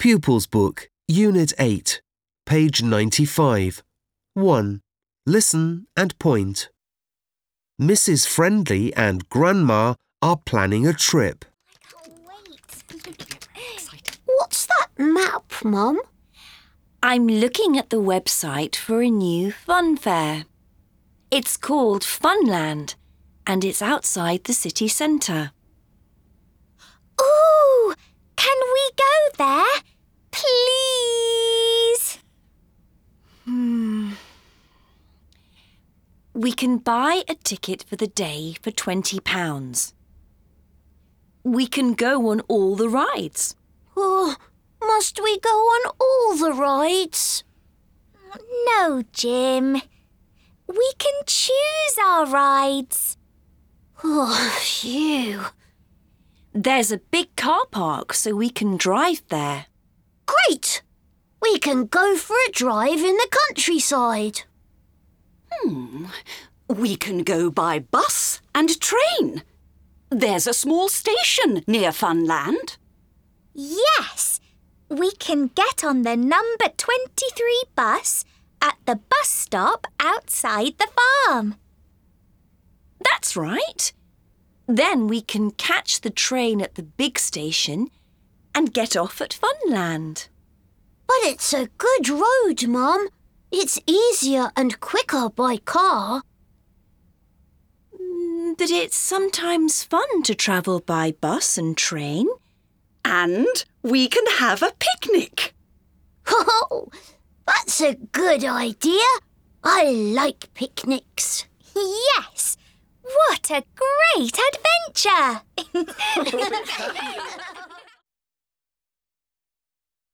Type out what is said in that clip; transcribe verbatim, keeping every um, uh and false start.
Pupils Book, Unit eight, page ninety-five. one. Listen and point. Missus Friendly and Grandma are planning a trip. I can't wait. What's that map, Mum? I'm looking at the website for a new fun fair. It's called Funland, and it's outside the city centre. Ooh! Can we go there? Please? Hmm. We can buy a ticket for the day for twenty pounds. We can go on all the rides. Oh, must we go on all the rides? No, Jim. We can choose our rides. Oh, phew. There's a big car park, so we can drive there. Great! We can go for a drive in the countryside. Hmm. We can go by bus and train. There's a small station near Funland. Yes! We can get on the number twenty-three bus at the bus stop outside the farm. That's right. Then we can catch the train at the big station and get off at Funland. But it's a good road, Mum. It's easier and quicker by car. Mm, But it's sometimes fun to travel by bus and train. And we can have a picnic. Oh, that's a good idea. I like picnics. Yes! What a great adventure!